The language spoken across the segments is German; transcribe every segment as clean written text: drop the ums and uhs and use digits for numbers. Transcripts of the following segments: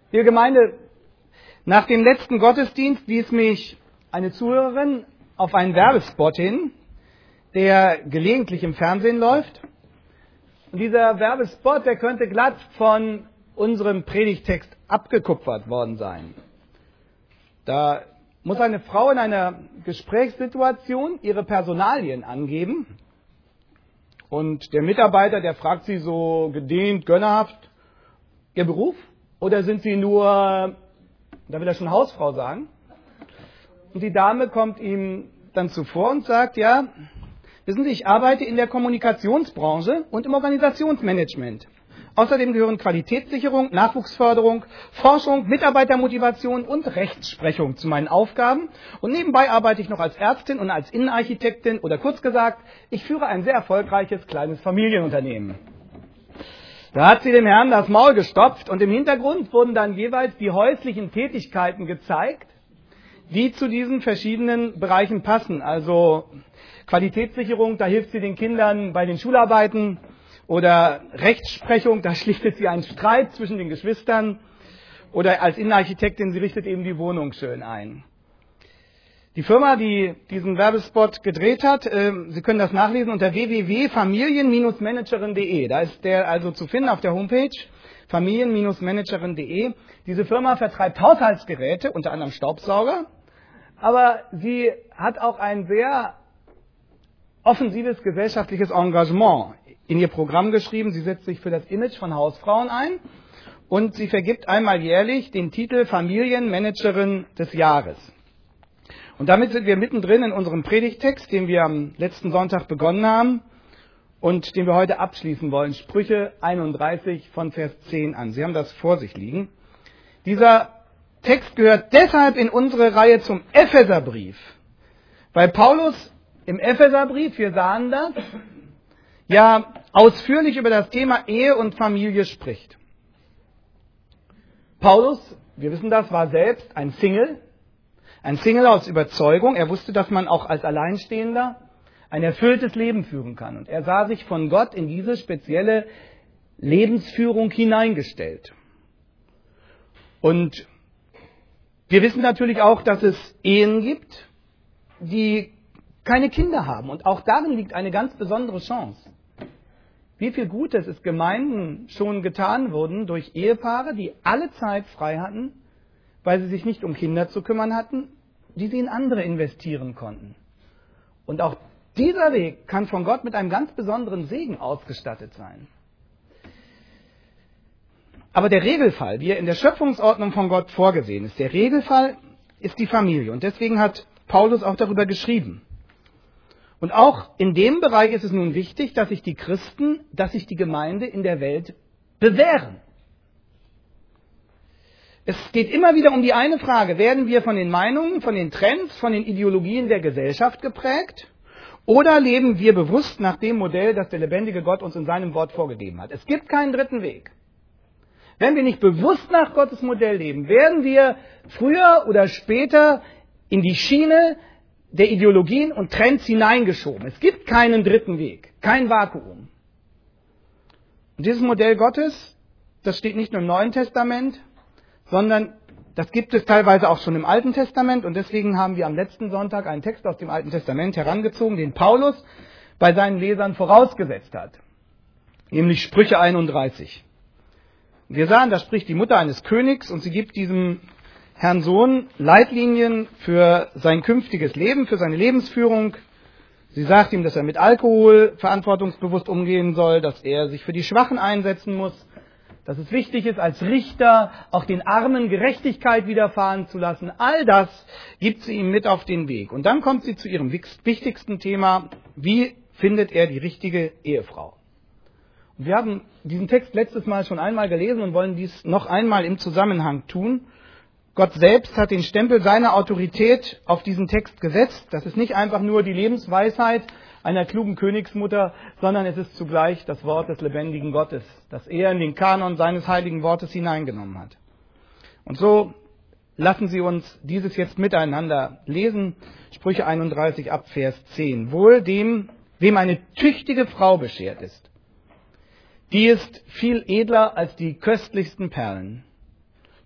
Liebe Gemeinde, nach dem letzten Gottesdienst wies mich eine Zuhörerin auf einen Werbespot hin, der gelegentlich im Fernsehen läuft. Und dieser Werbespot, der könnte glatt von unserem Predigtext abgekupfert worden sein. Da muss eine Frau in einer Gesprächssituation ihre Personalien angeben. Und der Mitarbeiter, der fragt sie so gedehnt, gönnerhaft, Ihr Beruf? Oder sind Sie nur, da will er schon Hausfrau sagen? Und die Dame kommt ihm dann zuvor und sagt, ja, wissen Sie, ich arbeite in der Kommunikationsbranche und im Organisationsmanagement. Außerdem gehören Qualitätssicherung, Nachwuchsförderung, Forschung, Mitarbeitermotivation und Rechtsprechung zu meinen Aufgaben. Und nebenbei arbeite ich noch als Ärztin und als Innenarchitektin oder kurz gesagt, ich führe ein sehr erfolgreiches kleines Familienunternehmen. Da hat sie dem Herrn das Maul gestopft und im Hintergrund wurden dann jeweils die häuslichen Tätigkeiten gezeigt, die zu diesen verschiedenen Bereichen passen. Also Qualitätssicherung, da hilft sie den Kindern bei den Schularbeiten, oder Rechtsprechung, da schlichtet sie einen Streit zwischen den Geschwistern, oder als Innenarchitektin, sie richtet eben die Wohnung schön ein. Die Firma, die diesen Werbespot gedreht hat, Sie können das nachlesen unter www.familien-managerin.de. Da ist der also zu finden auf der Homepage, familien-managerin.de. Diese Firma vertreibt Haushaltsgeräte, unter anderem Staubsauger, aber sie hat auch ein sehr offensives gesellschaftliches Engagement in ihr Programm geschrieben. Sie setzt sich für das Image von Hausfrauen ein und sie vergibt einmal jährlich den Titel Familienmanagerin des Jahres. Und damit sind wir mittendrin in unserem Predigttext, den wir am letzten Sonntag begonnen haben und den wir heute abschließen wollen. Sprüche 31 von Vers 10 an. Sie haben das vor sich liegen. Dieser Text gehört deshalb in unsere Reihe zum Epheserbrief, weil Paulus im Epheserbrief, wir sahen das, ja ausführlich über das Thema Ehe und Familie spricht. Paulus, wir wissen das, war selbst ein Single aus Überzeugung. Er wusste, dass man auch als Alleinstehender ein erfülltes Leben führen kann. Und er sah sich von Gott in diese spezielle Lebensführung hineingestellt. Und wir wissen natürlich auch, dass es Ehen gibt, die keine Kinder haben. Und auch darin liegt eine ganz besondere Chance. Wie viel Gutes ist Gemeinden schon getan wurden durch Ehepaare, die alle Zeit frei hatten, weil sie sich nicht um Kinder zu kümmern hatten, die sie in andere investieren konnten. Und auch dieser Weg kann von Gott mit einem ganz besonderen Segen ausgestattet sein. Aber der Regelfall, wie er in der Schöpfungsordnung von Gott vorgesehen ist, der Regelfall ist die Familie. Und deswegen hat Paulus auch darüber geschrieben. Und auch in dem Bereich ist es nun wichtig, dass sich die Christen, dass sich die Gemeinde in der Welt bewähren. Es geht immer wieder um die eine Frage, werden wir von den Meinungen, von den Trends, von den Ideologien der Gesellschaft geprägt oder leben wir bewusst nach dem Modell, das der lebendige Gott uns in seinem Wort vorgegeben hat? Es gibt keinen dritten Weg. Wenn wir nicht bewusst nach Gottes Modell leben, werden wir früher oder später in die Schiene der Ideologien und Trends hineingeschoben. Es gibt keinen dritten Weg, kein Vakuum. Und dieses Modell Gottes, das steht nicht nur im Neuen Testament, sondern das gibt es teilweise auch schon im Alten Testament. Und deswegen haben wir am letzten Sonntag einen Text aus dem Alten Testament herangezogen, den Paulus bei seinen Lesern vorausgesetzt hat. Nämlich Sprüche 31. Wir sahen, da spricht die Mutter eines Königs und sie gibt diesem Herrn Sohn Leitlinien für sein künftiges Leben, für seine Lebensführung. Sie sagt ihm, dass er mit Alkohol verantwortungsbewusst umgehen soll, dass er sich für die Schwachen einsetzen muss, dass es wichtig ist, als Richter auch den Armen Gerechtigkeit widerfahren zu lassen. All das gibt sie ihm mit auf den Weg. Und dann kommt sie zu ihrem wichtigsten Thema, wie findet er die richtige Ehefrau? Und wir haben diesen Text letztes Mal schon einmal gelesen und wollen dies noch einmal im Zusammenhang tun. Gott selbst hat den Stempel seiner Autorität auf diesen Text gesetzt. Das ist nicht einfach nur die Lebensweisheit einer klugen Königsmutter, sondern es ist zugleich das Wort des lebendigen Gottes, das er in den Kanon seines heiligen Wortes hineingenommen hat. Und so lassen Sie uns dieses jetzt miteinander lesen. Sprüche 31 ab Vers 10. Wohl dem, wem eine tüchtige Frau beschert ist. Die ist viel edler als die köstlichsten Perlen.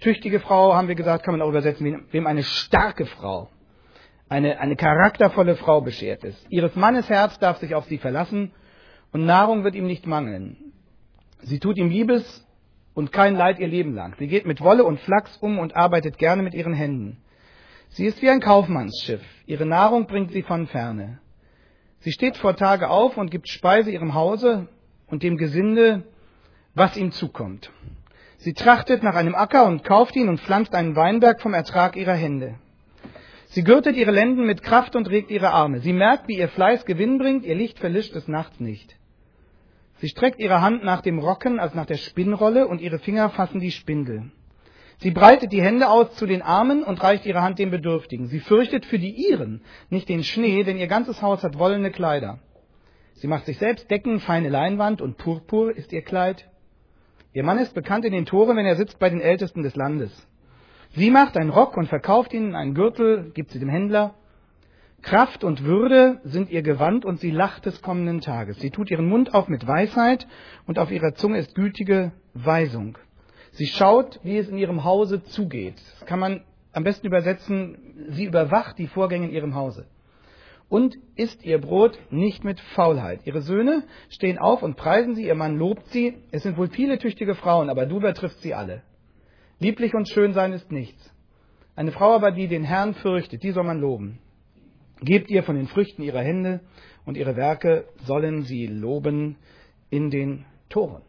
tüchtige Frau, haben wir gesagt, kann man auch übersetzen, wem eine starke Frau, eine charaktervolle Frau beschert ist. Ihres Mannes Herz darf sich auf sie verlassen und Nahrung wird ihm nicht mangeln. Sie tut ihm Liebes und kein Leid ihr Leben lang. Sie geht mit Wolle und Flachs um und arbeitet gerne mit ihren Händen. Sie ist wie ein Kaufmannsschiff. Ihre Nahrung bringt sie von ferne. Sie steht vor Tage auf und gibt Speise ihrem Hause und dem Gesinde, was ihm zukommt. Sie trachtet nach einem Acker und kauft ihn und pflanzt einen Weinberg vom Ertrag ihrer Hände. Sie gürtet ihre Lenden mit Kraft und regt ihre Arme. Sie merkt, wie ihr Fleiß Gewinn bringt, ihr Licht verlischt des Nachts nicht. Sie streckt ihre Hand nach dem Rocken, als nach der Spinnrolle, und ihre Finger fassen die Spindel. Sie breitet die Hände aus zu den Armen und reicht ihre Hand den Bedürftigen. Sie fürchtet für die ihren nicht den Schnee, denn ihr ganzes Haus hat wollene Kleider. Sie macht sich selbst Decken, feine Leinwand und Purpur ist ihr Kleid. Ihr Mann ist bekannt in den Toren, wenn er sitzt bei den Ältesten des Landes. Sie macht einen Rock und verkauft ihn, einen Gürtel gibt sie dem Händler. Kraft und Würde sind ihr Gewand und sie lacht des kommenden Tages. Sie tut ihren Mund auf mit Weisheit und auf ihrer Zunge ist gütige Weisung. Sie schaut, wie es in ihrem Hause zugeht. Das kann man am besten übersetzen, sie überwacht die Vorgänge in ihrem Hause. Und isst ihr Brot nicht mit Faulheit. Ihre Söhne stehen auf und preisen sie, ihr Mann lobt sie. Es sind wohl viele tüchtige Frauen, aber du übertriffst sie alle. Lieblich und schön sein ist nichts. Eine Frau aber, die den Herrn fürchtet, die soll man loben. Gebt ihr von den Früchten ihrer Hände und ihre Werke sollen sie loben in den Toren.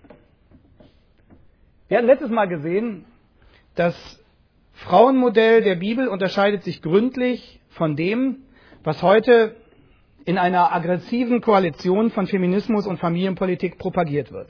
Wir hatten letztes Mal gesehen, das Frauenmodell der Bibel unterscheidet sich gründlich von dem, was heute in einer aggressiven Koalition von Feminismus und Familienpolitik propagiert wird.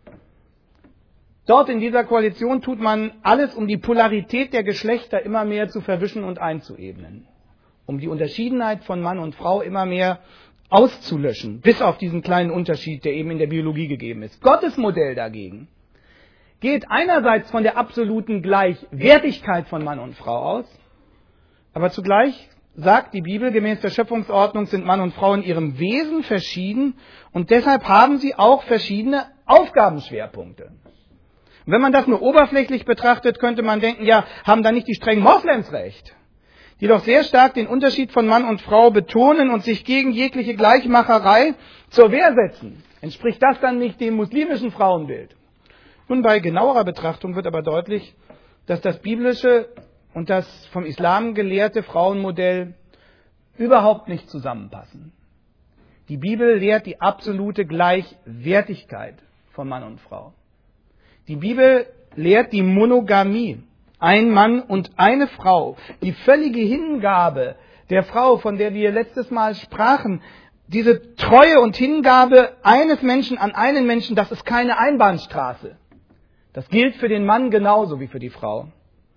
Dort in dieser Koalition tut man alles, um die Polarität der Geschlechter immer mehr zu verwischen und einzuebnen. Um die Unterschiedenheit von Mann und Frau immer mehr auszulöschen, bis auf diesen kleinen Unterschied, der eben in der Biologie gegeben ist. Gottes Modell dagegen geht einerseits von der absoluten Gleichwertigkeit von Mann und Frau aus, aber zugleich sagt die Bibel, gemäß der Schöpfungsordnung sind Mann und Frau in ihrem Wesen verschieden und deshalb haben sie auch verschiedene Aufgabenschwerpunkte. Und wenn man das nur oberflächlich betrachtet, könnte man denken, ja, haben da nicht die strengen Moslems recht, die doch sehr stark den Unterschied von Mann und Frau betonen und sich gegen jegliche Gleichmacherei zur Wehr setzen. Entspricht das dann nicht dem muslimischen Frauenbild? Nun, bei genauerer Betrachtung wird aber deutlich, dass das biblische und das vom Islam gelehrte Frauenmodell überhaupt nicht zusammenpassen. Die Bibel lehrt die absolute Gleichwertigkeit von Mann und Frau. Die Bibel lehrt die Monogamie, ein Mann und eine Frau, die völlige Hingabe der Frau, von der wir letztes Mal sprachen, diese Treue und Hingabe eines Menschen an einen Menschen, das ist keine Einbahnstraße. Das gilt für den Mann genauso wie für die Frau.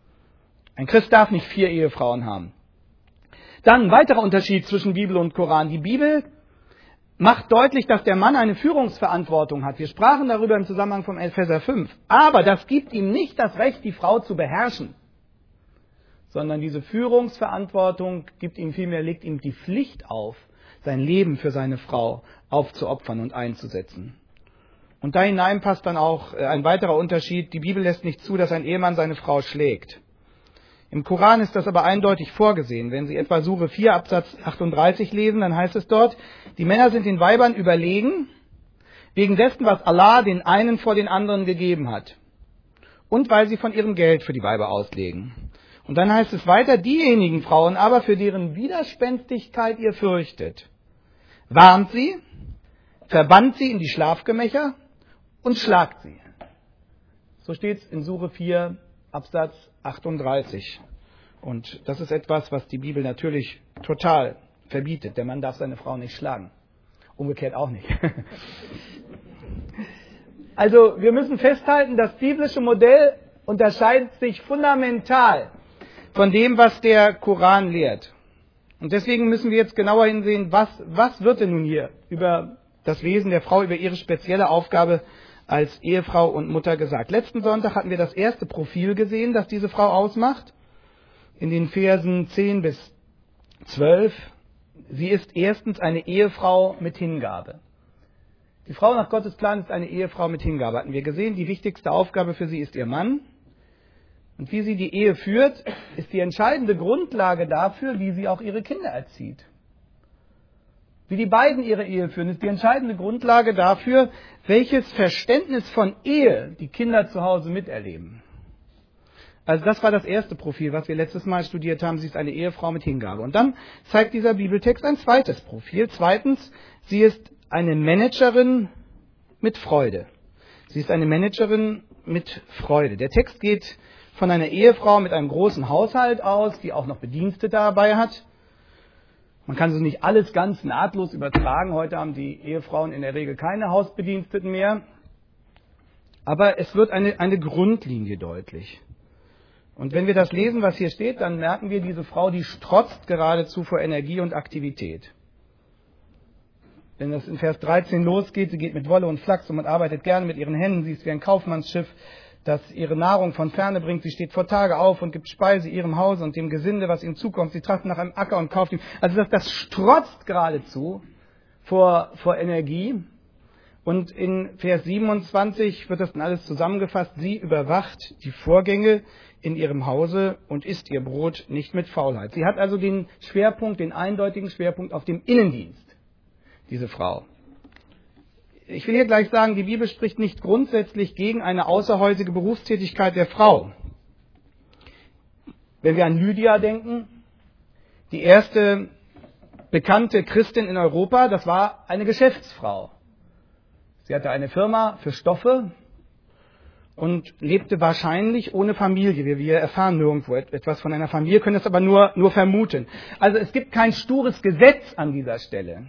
Ein Christ darf nicht 4 Ehefrauen haben. Dann ein weiterer Unterschied zwischen Bibel und Koran. Die Bibel macht deutlich, dass der Mann eine Führungsverantwortung hat. Wir sprachen darüber im Zusammenhang von Epheser 5. Aber das gibt ihm nicht das Recht, die Frau zu beherrschen. Sondern diese Führungsverantwortung gibt ihm vielmehr, legt ihm die Pflicht auf, sein Leben für seine Frau aufzuopfern und einzusetzen. Und da hinein passt dann auch ein weiterer Unterschied. Die Bibel lässt nicht zu, dass ein Ehemann seine Frau schlägt. Im Koran ist das aber eindeutig vorgesehen. Wenn Sie etwa Sure 4, Absatz 38 lesen, dann heißt es dort, die Männer sind den Weibern überlegen, wegen dessen, was Allah den einen vor den anderen gegeben hat. Und weil sie von ihrem Geld für die Weiber auslegen. Und dann heißt es weiter, diejenigen Frauen aber, für deren Widerspenstigkeit ihr fürchtet, warnt sie, verbannt sie in die Schlafgemächer und schlagt sie. So steht es in Sure 4, Absatz 38. Und das ist etwas, was die Bibel natürlich total verbietet. Der Mann darf seine Frau nicht schlagen. Umgekehrt auch nicht. Also wir müssen festhalten, das biblische Modell unterscheidet sich fundamental von dem, was der Koran lehrt. Und deswegen müssen wir jetzt genauer hinsehen, was wird denn nun hier über das Wesen der Frau, über ihre spezielle Aufgabe als Ehefrau und Mutter gesagt. Letzten Sonntag hatten wir das erste Profil gesehen, das diese Frau ausmacht. In den Versen 10 bis 12. Sie ist erstens eine Ehefrau mit Hingabe. Die Frau nach Gottes Plan ist eine Ehefrau mit Hingabe, hatten wir gesehen. Die wichtigste Aufgabe für sie ist ihr Mann. Und wie sie die Ehe führt, ist die entscheidende Grundlage dafür, wie sie auch ihre Kinder erzieht. Wie die beiden ihre Ehe führen, ist die entscheidende Grundlage dafür, welches Verständnis von Ehe die Kinder zu Hause miterleben. Also das war das erste Profil, was wir letztes Mal studiert haben. Sie ist eine Ehefrau mit Hingabe. Und dann zeigt dieser Bibeltext ein zweites Profil. Zweitens, sie ist eine Managerin mit Freude. Sie ist eine Managerin mit Freude. Der Text geht von einer Ehefrau mit einem großen Haushalt aus, die auch noch Bedienstete dabei hat. Man kann so nicht alles ganz nahtlos übertragen. Heute haben die Ehefrauen in der Regel keine Hausbediensteten mehr. Aber es wird eine Grundlinie deutlich. Und wenn wir das lesen, was hier steht, dann merken wir, diese Frau, die strotzt geradezu vor Energie und Aktivität. Wenn das in Vers 13 losgeht, sie geht mit Wolle und Flachs und arbeitet gerne mit ihren Händen. Sie ist wie ein Kaufmannsschiff, das ihre Nahrung von ferne bringt. Sie steht vor Tage auf und gibt Speise ihrem Hause und dem Gesinde, was ihm zukommt. Sie trachtet nach einem Acker und kauft ihm. Also das strotzt geradezu vor Energie. Und in Vers 27 wird das dann alles zusammengefasst. Sie überwacht die Vorgänge in ihrem Hause und isst ihr Brot nicht mit Faulheit. Sie hat also den Schwerpunkt, den eindeutigen Schwerpunkt auf dem Innendienst, diese Frau. Ich will hier gleich sagen, die Bibel spricht nicht grundsätzlich gegen eine außerhäusige Berufstätigkeit der Frau. Wenn wir an Lydia denken, die erste bekannte Christin in Europa, das war eine Geschäftsfrau. Sie hatte eine Firma für Stoffe und lebte wahrscheinlich ohne Familie. Wir erfahren nirgendwo etwas von einer Familie, können das aber nur vermuten. Also es gibt kein stures Gesetz an dieser Stelle.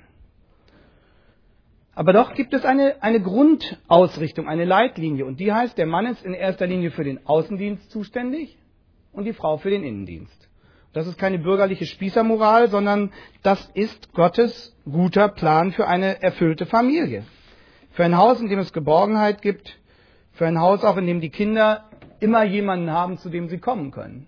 Aber doch gibt es eine Grundausrichtung, eine Leitlinie. Und die heißt, der Mann ist in erster Linie für den Außendienst zuständig und die Frau für den Innendienst. Das ist keine bürgerliche Spießermoral, sondern das ist Gottes guter Plan für eine erfüllte Familie. Für ein Haus, in dem es Geborgenheit gibt, für ein Haus auch, in dem die Kinder immer jemanden haben, zu dem sie kommen können.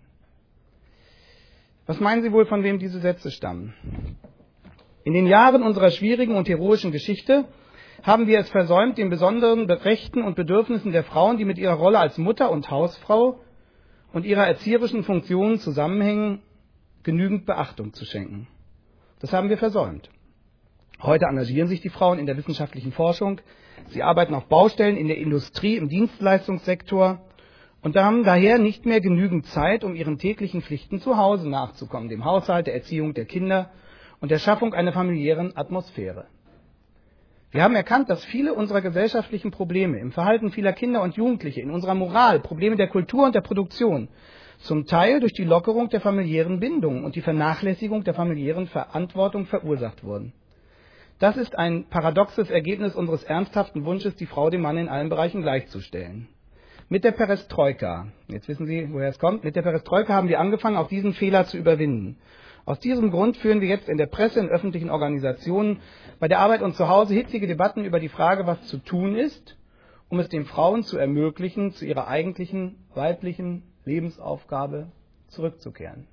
Was meinen Sie wohl, von wem diese Sätze stammen? In den Jahren unserer schwierigen und heroischen Geschichte haben wir es versäumt, den besonderen Rechten und Bedürfnissen der Frauen, die mit ihrer Rolle als Mutter und Hausfrau und ihrer erzieherischen Funktionen zusammenhängen, genügend Beachtung zu schenken. Das haben wir versäumt. Heute engagieren sich die Frauen in der wissenschaftlichen Forschung. Sie arbeiten auf Baustellen in der Industrie, im Dienstleistungssektor und haben daher nicht mehr genügend Zeit, um ihren täglichen Pflichten zu Hause nachzukommen, dem Haushalt, der Erziehung der Kinder und der Schaffung einer familiären Atmosphäre. Wir haben erkannt, dass viele unserer gesellschaftlichen Probleme im Verhalten vieler Kinder und Jugendliche, in unserer Moral, Probleme der Kultur und der Produktion, zum Teil durch die Lockerung der familiären Bindung und die Vernachlässigung der familiären Verantwortung verursacht wurden. Das ist ein paradoxes Ergebnis unseres ernsthaften Wunsches, die Frau dem Mann in allen Bereichen gleichzustellen. Mit der Perestroika, jetzt wissen Sie, woher es kommt, mit der Perestroika haben wir angefangen, auch diesen Fehler zu überwinden. Aus diesem Grund führen wir jetzt in der Presse, in öffentlichen Organisationen, bei der Arbeit und zu Hause hitzige Debatten über die Frage, was zu tun ist, um es den Frauen zu ermöglichen, zu ihrer eigentlichen weiblichen Lebensaufgabe zurückzukehren.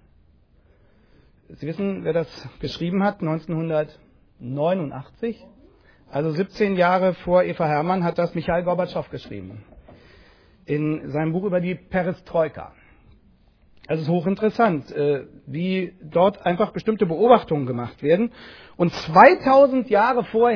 Sie wissen, wer das geschrieben hat, 1989, also 17 Jahre vor Eva Hermann, hat das Michail Gorbatschow geschrieben, in seinem Buch über die Perestroika. Also es ist hochinteressant, wie dort einfach bestimmte Beobachtungen gemacht werden. Und 2000 Jahre vor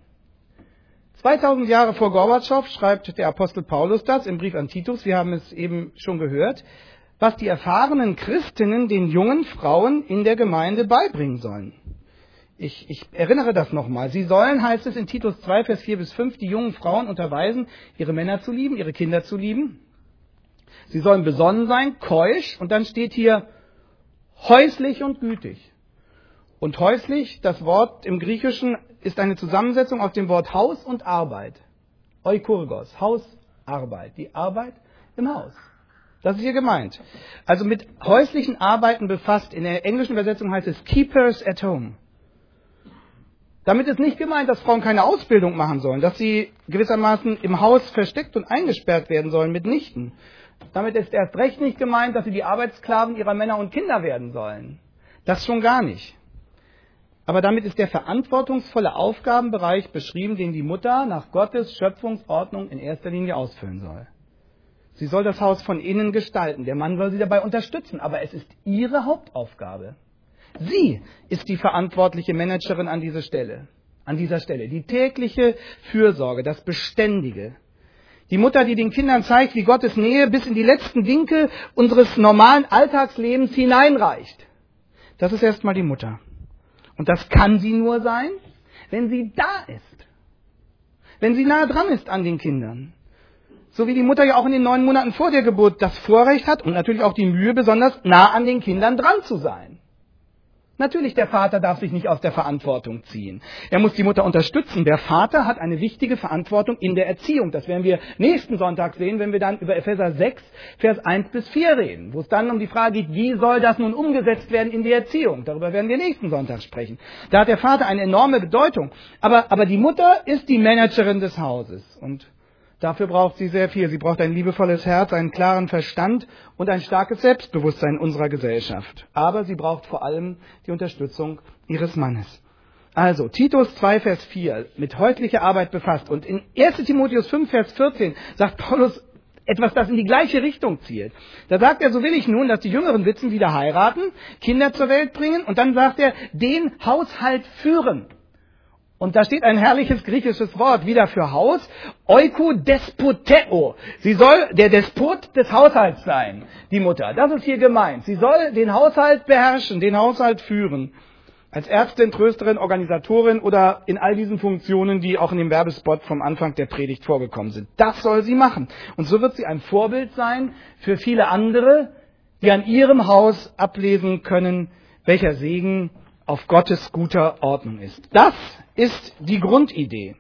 Gorbatschow schreibt der Apostel Paulus das im Brief an Titus, wir haben es eben schon gehört, was die erfahrenen Christinnen den jungen Frauen in der Gemeinde beibringen sollen. Ich erinnere das nochmal. Sie sollen, heißt es in Titus 2, Vers 4 bis 5, die jungen Frauen unterweisen, ihre Männer zu lieben, ihre Kinder zu lieben. Sie sollen besonnen sein, keusch, und dann steht hier häuslich und gütig. Und häuslich, das Wort im Griechischen, ist eine Zusammensetzung aus dem Wort Haus und Arbeit. Oikurgos, Haus, Arbeit. Die Arbeit im Haus. Das ist hier gemeint. Also mit häuslichen Arbeiten befasst. In der englischen Übersetzung heißt es Keepers at Home. Damit ist nicht gemeint, dass Frauen keine Ausbildung machen sollen, dass sie gewissermaßen im Haus versteckt und eingesperrt werden sollen, mitnichten. Damit ist erst recht nicht gemeint, dass sie die Arbeitssklaven ihrer Männer und Kinder werden sollen. Das schon gar nicht. Aber damit ist der verantwortungsvolle Aufgabenbereich beschrieben, den die Mutter nach Gottes Schöpfungsordnung in erster Linie ausfüllen soll. Sie soll das Haus von innen gestalten. Der Mann soll sie dabei unterstützen. Aber es ist ihre Hauptaufgabe. Sie ist die verantwortliche Managerin an dieser Stelle. Die tägliche Fürsorge, das Beständige. Die Mutter, die den Kindern zeigt, wie Gottes Nähe bis in die letzten Winkel unseres normalen Alltagslebens hineinreicht. Das ist erstmal die Mutter. Und das kann sie nur sein, wenn sie da ist. Wenn sie nahe dran ist an den Kindern. So wie die Mutter ja auch in den 9 Monaten vor der Geburt das Vorrecht hat und natürlich auch die Mühe, besonders nah an den Kindern dran zu sein. Natürlich, der Vater darf sich nicht aus der Verantwortung ziehen. Er muss die Mutter unterstützen. Der Vater hat eine wichtige Verantwortung in der Erziehung. Das werden wir nächsten Sonntag sehen, wenn wir dann über Epheser 6, Vers 1 bis 4 reden, wo es dann um die Frage geht, wie soll das nun umgesetzt werden in die Erziehung? Darüber werden wir nächsten Sonntag sprechen. Da hat der Vater eine enorme Bedeutung. Aber die Mutter ist die Managerin des Hauses. Und dafür braucht sie sehr viel. Sie braucht ein liebevolles Herz, einen klaren Verstand und ein starkes Selbstbewusstsein in unserer Gesellschaft. Aber sie braucht vor allem die Unterstützung ihres Mannes. Also, Titus 2, Vers 4, mit häuslicher Arbeit befasst. Und in 1. Timotheus 5, Vers 14 sagt Paulus etwas, das in die gleiche Richtung zielt. Da sagt er, so will ich nun, dass die jüngeren Witwen wieder heiraten, Kinder zur Welt bringen und dann sagt er, den Haushalt führen. Und da steht ein herrliches griechisches Wort wieder für Haus, oikodespoteo. Sie soll der Despot des Haushalts sein, die Mutter. Das ist hier gemeint. Sie soll den Haushalt beherrschen, den Haushalt führen. Als Ärztin, Trösterin, Organisatorin oder in all diesen Funktionen, die auch in dem Werbespot vom Anfang der Predigt vorgekommen sind. Das soll sie machen. Und so wird sie ein Vorbild sein für viele andere, die an ihrem Haus ablesen können, welcher Segen auf Gottes guter Ordnung ist. Das ist die Grundidee.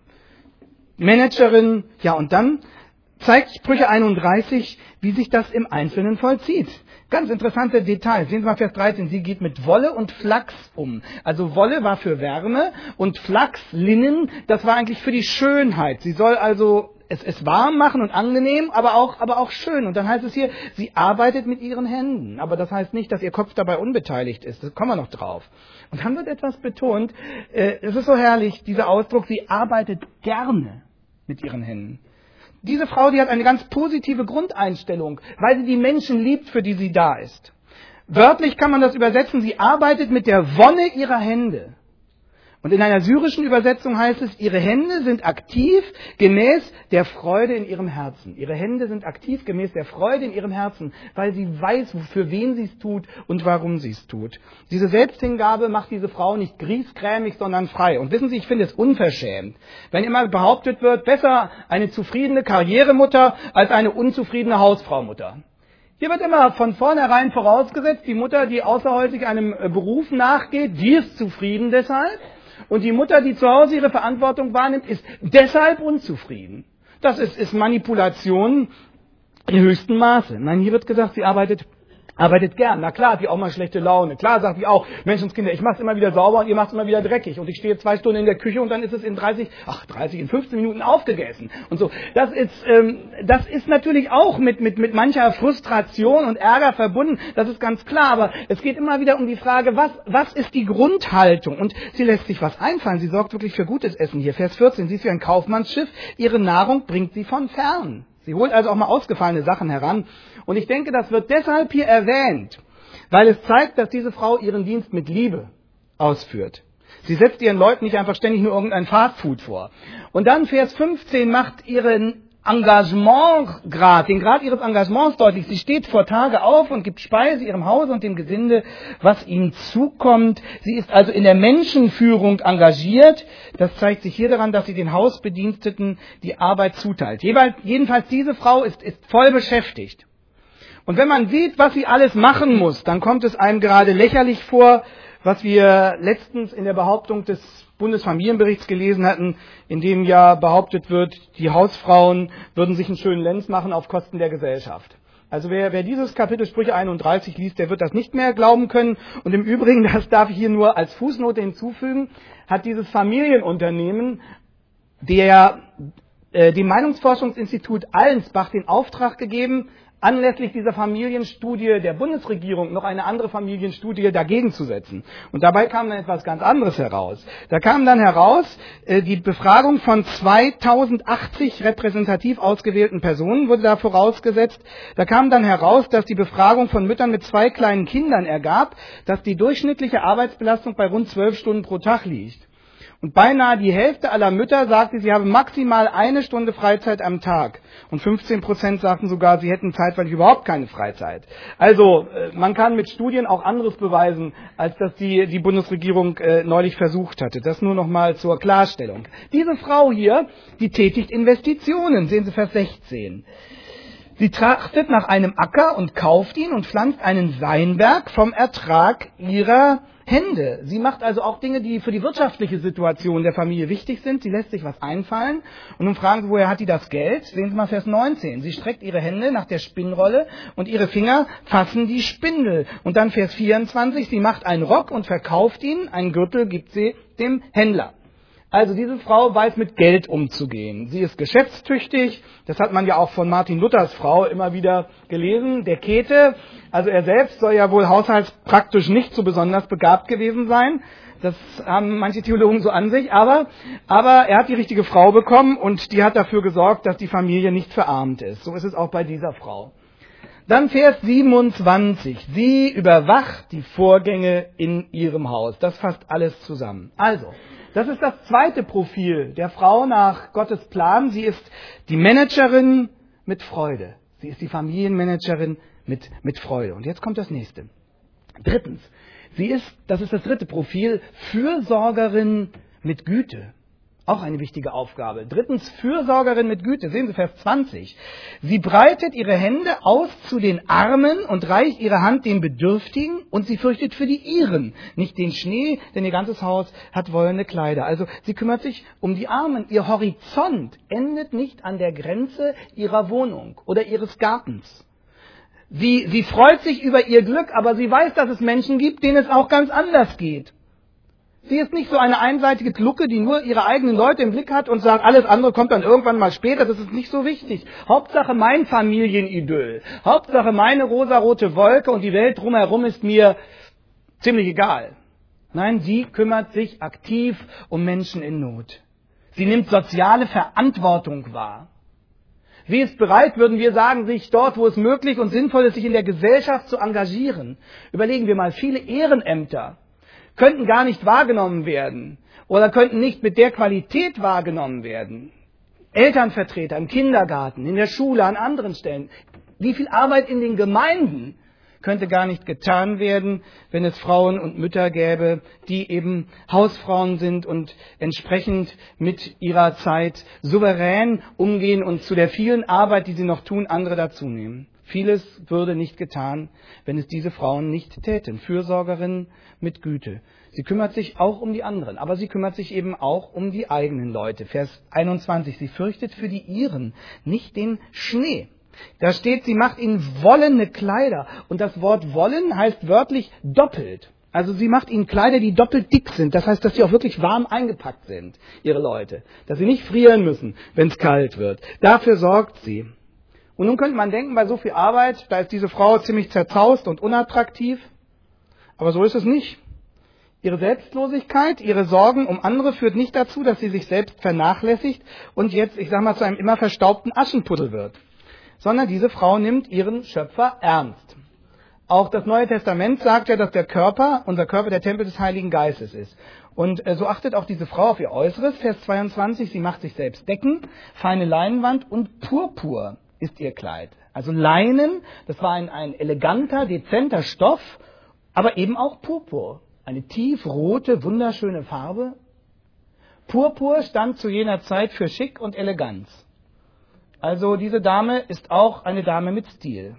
Managerin, ja, und dann zeigt Sprüche 31, wie sich das im Einzelnen vollzieht. Ganz interessante Details. Sehen Sie mal Vers 13. Sie geht mit Wolle und Flachs um. Also Wolle war für Wärme und Flachs, Linnen, das war eigentlich für die Schönheit. Sie soll also es warm machen und angenehm, aber auch schön. Und dann heißt es hier, sie arbeitet mit ihren Händen. Aber das heißt nicht, dass ihr Kopf dabei unbeteiligt ist. Da kommen wir noch drauf. Und dann wird etwas betont. Es ist so herrlich, dieser Ausdruck, sie arbeitet gerne mit ihren Händen. Diese Frau, die hat eine ganz positive Grundeinstellung, weil sie die Menschen liebt, für die sie da ist. Wörtlich kann man das übersetzen, sie arbeitet mit der Wonne ihrer Hände. Und in einer syrischen Übersetzung heißt es, ihre Hände sind aktiv gemäß der Freude in ihrem Herzen. Ihre Hände sind aktiv gemäß der Freude in ihrem Herzen, weil sie weiß, für wen sie es tut und warum sie es tut. Diese Selbsthingabe macht diese Frau nicht griesgrämig, sondern frei. Und wissen Sie, ich finde es unverschämt, wenn immer behauptet wird, besser eine zufriedene Karrieremutter als eine unzufriedene Hausfraumutter. Hier wird immer von vornherein vorausgesetzt, die Mutter, die außerhäusig einem Beruf nachgeht, die ist zufrieden deshalb. Und die Mutter, die zu Hause ihre Verantwortung wahrnimmt, ist deshalb unzufrieden. Das ist Manipulation im höchsten Maße. Nein, hier wird gesagt, sie arbeitet gern. Na klar hat die auch mal schlechte Laune. Klar sagt die auch, Menschenskinder, ich mache es immer wieder sauber und ihr macht es immer wieder dreckig. Und ich stehe 2 Stunden in der Küche und dann ist es in 15 Minuten aufgegessen. Und so. Das ist natürlich auch mit mancher Frustration und Ärger verbunden. Das ist ganz klar. Aber es geht immer wieder um die Frage, was ist die Grundhaltung? Und sie lässt sich was einfallen. Sie sorgt wirklich für gutes Essen hier. Vers 14. Sie ist wie ein Kaufmannsschiff. Ihre Nahrung bringt sie von fern. Sie holt also auch mal ausgefallene Sachen heran. Und ich denke, das wird deshalb hier erwähnt, weil es zeigt, dass diese Frau ihren Dienst mit Liebe ausführt. Sie setzt ihren Leuten nicht einfach ständig nur irgendein Fastfood vor. Und dann Vers 15 macht ihren Engagementgrad, den Grad ihres Engagements deutlich. Sie steht vor Tage auf und gibt Speise ihrem Hause und dem Gesinde, was ihm zukommt. Sie ist also in der Menschenführung engagiert. Das zeigt sich hier daran, dass sie den Hausbediensteten die Arbeit zuteilt. Jedenfalls diese Frau ist voll beschäftigt. Und wenn man sieht, was sie alles machen muss, dann kommt es einem gerade lächerlich vor, was wir letztens in der Behauptung des Bundesfamilienberichts gelesen hatten, in dem ja behauptet wird, die Hausfrauen würden sich einen schönen Lenz machen auf Kosten der Gesellschaft. Also wer dieses Kapitel Sprüche 31 liest, der wird das nicht mehr glauben können. Und im Übrigen, das darf ich hier nur als Fußnote hinzufügen, hat dieses Familienunternehmen dem Meinungsforschungsinstitut Allensbach den Auftrag gegeben, anlässlich dieser Familienstudie der Bundesregierung noch eine andere Familienstudie dagegen zu setzen. Und dabei kam dann etwas ganz anderes heraus. Da kam dann heraus, die Befragung von 2080 repräsentativ ausgewählten Personen wurde da vorausgesetzt. Da kam dann heraus, dass die Befragung von Müttern mit 2 kleinen Kindern ergab, dass die durchschnittliche Arbeitsbelastung bei rund 12 Stunden pro Tag liegt. Und beinahe die Hälfte aller Mütter sagte, sie habe maximal 1 Stunde Freizeit am Tag. Und 15% sagten sogar, sie hätten zeitweilig überhaupt keine Freizeit. Also man kann mit Studien auch anderes beweisen, als dass die Bundesregierung neulich versucht hatte. Das nur noch mal zur Klarstellung. Diese Frau hier, die tätigt Investitionen. Sehen Sie Vers 16. Sie trachtet nach einem Acker und kauft ihn und pflanzt einen Weinberg vom Ertrag ihrer Hände. Sie macht also auch Dinge, die für die wirtschaftliche Situation der Familie wichtig sind. Sie lässt sich was einfallen. Und nun fragen Sie, woher hat die das Geld? Sehen Sie mal Vers 19. Sie streckt ihre Hände nach der Spinnrolle und ihre Finger fassen die Spindel. Und dann Vers 24. Sie macht einen Rock und verkauft ihn. Einen Gürtel gibt sie dem Händler. Also diese Frau weiß mit Geld umzugehen. Sie ist geschäftstüchtig. Das hat man ja auch von Martin Luthers Frau immer wieder gelesen. Der Käthe, also er selbst soll ja wohl haushaltspraktisch nicht so besonders begabt gewesen sein. Das haben manche Theologen so an sich. Aber er hat die richtige Frau bekommen und die hat dafür gesorgt, dass die Familie nicht verarmt ist. So ist es auch bei dieser Frau. Dann Vers 27. Sie überwacht die Vorgänge in ihrem Haus. Das fasst alles zusammen. Also, das ist das zweite Profil der Frau nach Gottes Plan. Sie ist die Managerin mit Freude. Sie ist die Familienmanagerin mit Freude. Und jetzt kommt das nächste. Drittens, sie ist, das ist das dritte Profil, Fürsorgerin mit Güte. Auch eine wichtige Aufgabe. Drittens, Fürsorgerin mit Güte. Sehen Sie Vers 20. Sie breitet ihre Hände aus zu den Armen und reicht ihre Hand den Bedürftigen und sie fürchtet für die Ihren nicht den Schnee, denn ihr ganzes Haus hat wollene Kleider. Also sie kümmert sich um die Armen. Ihr Horizont endet nicht an der Grenze ihrer Wohnung oder ihres Gartens. Sie freut sich über ihr Glück, aber sie weiß, dass es Menschen gibt, denen es auch ganz anders geht. Sie ist nicht so eine einseitige Glucke, die nur ihre eigenen Leute im Blick hat und sagt, alles andere kommt dann irgendwann mal später, das ist nicht so wichtig. Hauptsache mein Familienidyll, Hauptsache meine rosarote Wolke und die Welt drumherum ist mir ziemlich egal. Nein, sie kümmert sich aktiv um Menschen in Not. Sie nimmt soziale Verantwortung wahr. Sie ist bereit, würden wir sagen, sich dort, wo es möglich und sinnvoll ist, sich in der Gesellschaft zu engagieren. Überlegen wir mal, viele Ehrenämter könnten gar nicht wahrgenommen werden oder könnten nicht mit der Qualität wahrgenommen werden. Elternvertreter im Kindergarten, in der Schule, an anderen Stellen. Wie viel Arbeit in den Gemeinden könnte gar nicht getan werden, wenn es Frauen und Mütter gäbe, die eben Hausfrauen sind und entsprechend mit ihrer Zeit souverän umgehen und zu der vielen Arbeit, die sie noch tun, andere dazunehmen. Vieles würde nicht getan, wenn es diese Frauen nicht täten. Fürsorgerin mit Güte. Sie kümmert sich auch um die anderen, aber sie kümmert sich eben auch um die eigenen Leute. Vers 21. Sie fürchtet für die Ihren nicht den Schnee. Da steht, sie macht ihnen wollene Kleider. Und das Wort wollen heißt wörtlich doppelt. Also sie macht ihnen Kleider, die doppelt dick sind. Das heißt, dass sie auch wirklich warm eingepackt sind, ihre Leute. Dass sie nicht frieren müssen, wenn es kalt wird. Dafür sorgt sie. Und nun könnte man denken, bei so viel Arbeit, da ist diese Frau ziemlich zerzaust und unattraktiv. Aber so ist es nicht. Ihre Selbstlosigkeit, ihre Sorgen um andere führt nicht dazu, dass sie sich selbst vernachlässigt und jetzt, ich sag mal, zu einem immer verstaubten Aschenputtel wird. Sondern diese Frau nimmt ihren Schöpfer ernst. Auch das Neue Testament sagt ja, dass unser Körper der Tempel des Heiligen Geistes ist. Und so achtet auch diese Frau auf ihr Äußeres. Vers 22, sie macht sich selbst Decken, feine Leinwand und Purpur ist ihr Kleid. Also Leinen, das war ein eleganter, dezenter Stoff, aber eben auch Purpur. Eine tiefrote, wunderschöne Farbe. Purpur stand zu jener Zeit für Schick und Eleganz. Also diese Dame ist auch eine Dame mit Stil.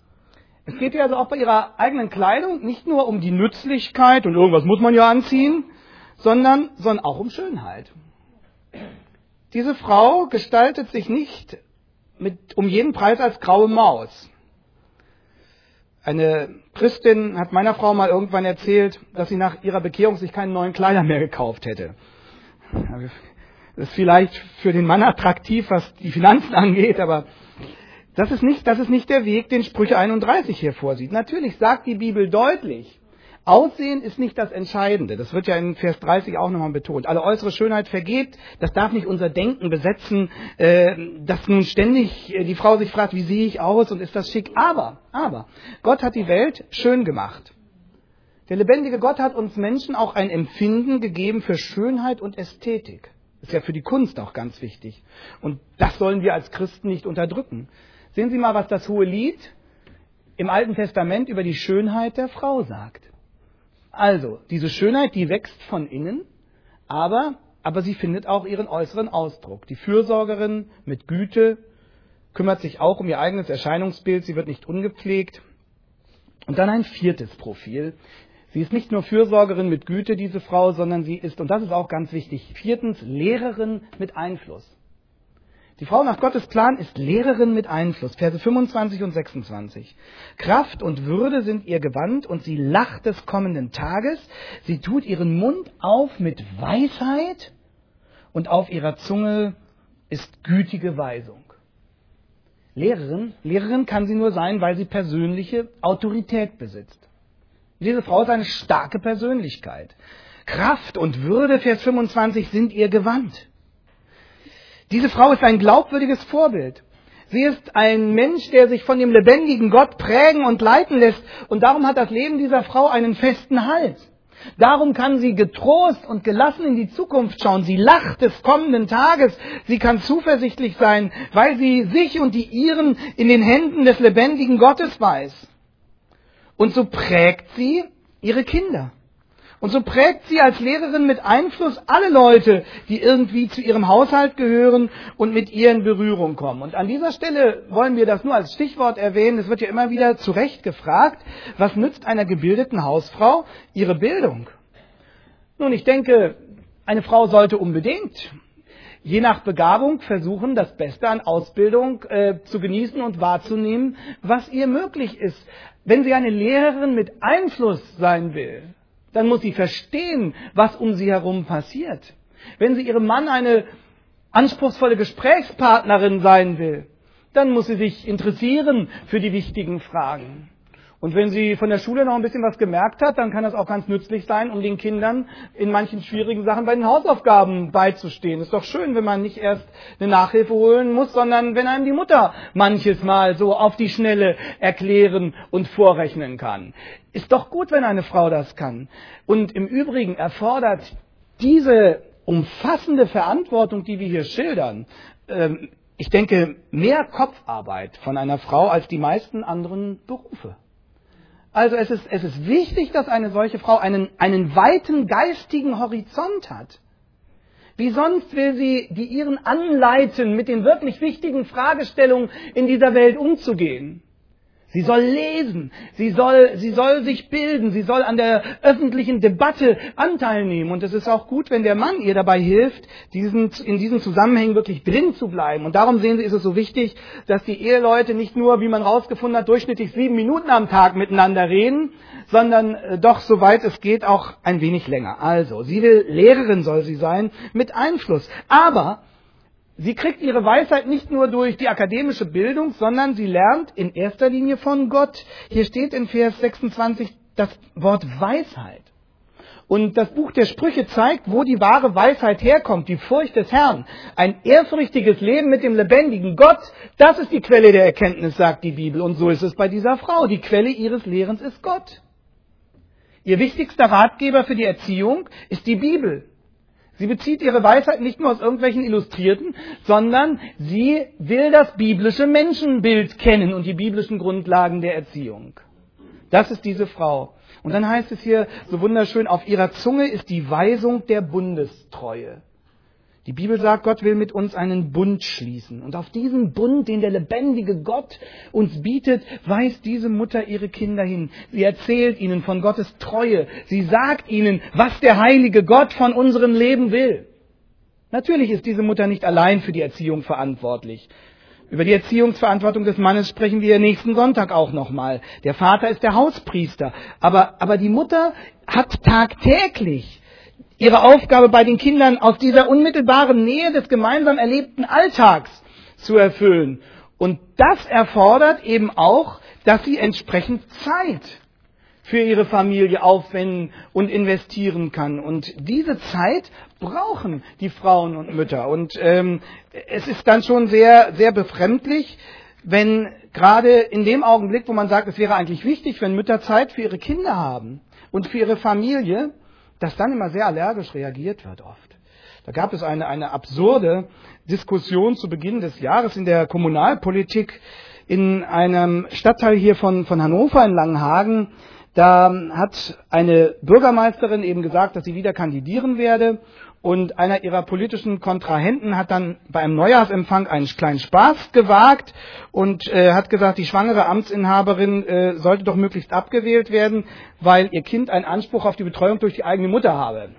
Es geht ihr also auch bei ihrer eigenen Kleidung nicht nur um die Nützlichkeit und irgendwas muss man ja anziehen, sondern auch um Schönheit. Diese Frau gestaltet sich nicht um jeden Preis als graue Maus. Eine Christin hat meiner Frau mal irgendwann erzählt, dass sie nach ihrer Bekehrung sich keine neuen Kleider mehr gekauft hätte. Das ist vielleicht für den Mann attraktiv, was die Finanzen angeht, aber Das ist nicht der Weg, den Sprüche 31 hier vorsieht. Natürlich sagt die Bibel deutlich, Aussehen ist nicht das Entscheidende. Das wird ja in Vers 30 auch nochmal betont. Alle äußere Schönheit vergeht, das darf nicht unser Denken besetzen, dass nun ständig die Frau sich fragt, wie sehe ich aus und ist das schick. Aber, Gott hat die Welt schön gemacht. Der lebendige Gott hat uns Menschen auch ein Empfinden gegeben für Schönheit und Ästhetik. Ist ja für die Kunst auch ganz wichtig. Und das sollen wir als Christen nicht unterdrücken. Sehen Sie mal, was das Hohelied im Alten Testament über die Schönheit der Frau sagt. Also, diese Schönheit, die wächst von innen, aber sie findet auch ihren äußeren Ausdruck. Die Fürsorgerin mit Güte kümmert sich auch um ihr eigenes Erscheinungsbild, sie wird nicht ungepflegt. Und dann ein viertes Profil. Sie ist nicht nur Fürsorgerin mit Güte, diese Frau, sondern sie ist, und das ist auch ganz wichtig, viertens, Lehrerin mit Einfluss. Die Frau nach Gottes Plan ist Lehrerin mit Einfluss. Verse 25 und 26. Kraft und Würde sind ihr Gewand und sie lacht des kommenden Tages. Sie tut ihren Mund auf mit Weisheit und auf ihrer Zunge ist gütige Weisung. Lehrerin kann sie nur sein, weil sie persönliche Autorität besitzt. Diese Frau ist eine starke Persönlichkeit. Kraft und Würde, Vers 25, sind ihr Gewand. Diese Frau ist ein glaubwürdiges Vorbild. Sie ist ein Mensch, der sich von dem lebendigen Gott prägen und leiten lässt. Und darum hat das Leben dieser Frau einen festen Halt. Darum kann sie getrost und gelassen in die Zukunft schauen. Sie lacht des kommenden Tages. Sie kann zuversichtlich sein, weil sie sich und die ihren in den Händen des lebendigen Gottes weiß. Und so prägt sie ihre Kinder. Und so prägt sie als Lehrerin mit Einfluss alle Leute, die irgendwie zu ihrem Haushalt gehören und mit ihr in Berührung kommen. Und an dieser Stelle wollen wir das nur als Stichwort erwähnen. Es wird ja immer wieder zu Recht gefragt, was nützt einer gebildeten Hausfrau ihre Bildung? Nun, ich denke, eine Frau sollte unbedingt, je nach Begabung, versuchen, das Beste an Ausbildung zu genießen und wahrzunehmen, was ihr möglich ist. Wenn sie eine Lehrerin mit Einfluss sein will, dann muss sie verstehen, was um sie herum passiert. Wenn sie ihrem Mann eine anspruchsvolle Gesprächspartnerin sein will, dann muss sie sich interessieren für die wichtigen Fragen. Und wenn sie von der Schule noch ein bisschen was gemerkt hat, dann kann das auch ganz nützlich sein, um den Kindern in manchen schwierigen Sachen bei den Hausaufgaben beizustehen. Ist doch schön, wenn man nicht erst eine Nachhilfe holen muss, sondern wenn einem die Mutter manches Mal so auf die Schnelle erklären und vorrechnen kann. Ist doch gut, wenn eine Frau das kann. Und im Übrigen erfordert diese umfassende Verantwortung, die wir hier schildern, ich denke, mehr Kopfarbeit von einer Frau als die meisten anderen Berufe. Also es ist wichtig, dass eine solche Frau einen weiten geistigen Horizont hat. Wie sonst will sie die ihren anleiten, mit den wirklich wichtigen Fragestellungen in dieser Welt umzugehen. Sie soll lesen, sie soll sich bilden, sie soll an der öffentlichen Debatte Anteil nehmen. Und es ist auch gut, wenn der Mann ihr dabei hilft, in diesen Zusammenhängen wirklich drin zu bleiben. Und darum sehen Sie, ist es so wichtig, dass die Eheleute nicht nur, wie man rausgefunden hat, durchschnittlich 7 Minuten am Tag miteinander reden, sondern doch, soweit es geht, auch ein wenig länger. Also, Lehrerin soll sie sein, mit Einfluss. Aber sie kriegt ihre Weisheit nicht nur durch die akademische Bildung, sondern sie lernt in erster Linie von Gott. Hier steht in Vers 26 das Wort Weisheit. Und das Buch der Sprüche zeigt, wo die wahre Weisheit herkommt, die Furcht des Herrn. Ein ehrfürchtiges Leben mit dem lebendigen Gott, das ist die Quelle der Erkenntnis, sagt die Bibel. Und so ist es bei dieser Frau. Die Quelle ihres Lehrens ist Gott. Ihr wichtigster Ratgeber für die Erziehung ist die Bibel. Sie bezieht ihre Weisheit nicht nur aus irgendwelchen Illustrierten, sondern sie will das biblische Menschenbild kennen und die biblischen Grundlagen der Erziehung. Das ist diese Frau. Und dann heißt es hier so wunderschön, auf ihrer Zunge ist die Weisung der Bundestreue. Die Bibel sagt, Gott will mit uns einen Bund schließen. Und auf diesen Bund, den der lebendige Gott uns bietet, weist diese Mutter ihre Kinder hin. Sie erzählt ihnen von Gottes Treue. Sie sagt ihnen, was der heilige Gott von unserem Leben will. Natürlich ist diese Mutter nicht allein für die Erziehung verantwortlich. Über die Erziehungsverantwortung des Mannes sprechen wir nächsten Sonntag auch nochmal. Der Vater ist der Hauspriester. Aber die Mutter hat tagtäglich ihre Aufgabe bei den Kindern aus dieser unmittelbaren Nähe des gemeinsam erlebten Alltags zu erfüllen. Und das erfordert eben auch, dass sie entsprechend Zeit für ihre Familie aufwenden und investieren kann. Und diese Zeit brauchen die Frauen und Mütter. Und es ist dann schon sehr, sehr befremdlich, wenn gerade in dem Augenblick, wo man sagt, es wäre eigentlich wichtig, wenn Mütter Zeit für ihre Kinder haben und für ihre Familie, dass dann immer sehr allergisch reagiert wird oft. Da gab es eine absurde Diskussion zu Beginn des Jahres in der Kommunalpolitik in einem Stadtteil hier von Hannover in Langenhagen. Da hat eine Bürgermeisterin eben gesagt, dass sie wieder kandidieren werde. Und einer ihrer politischen Kontrahenten hat dann bei einem Neujahrsempfang einen kleinen Spaß gewagt und hat gesagt, die schwangere Amtsinhaberin sollte doch möglichst abgewählt werden, weil ihr Kind einen Anspruch auf die Betreuung durch die eigene Mutter habe.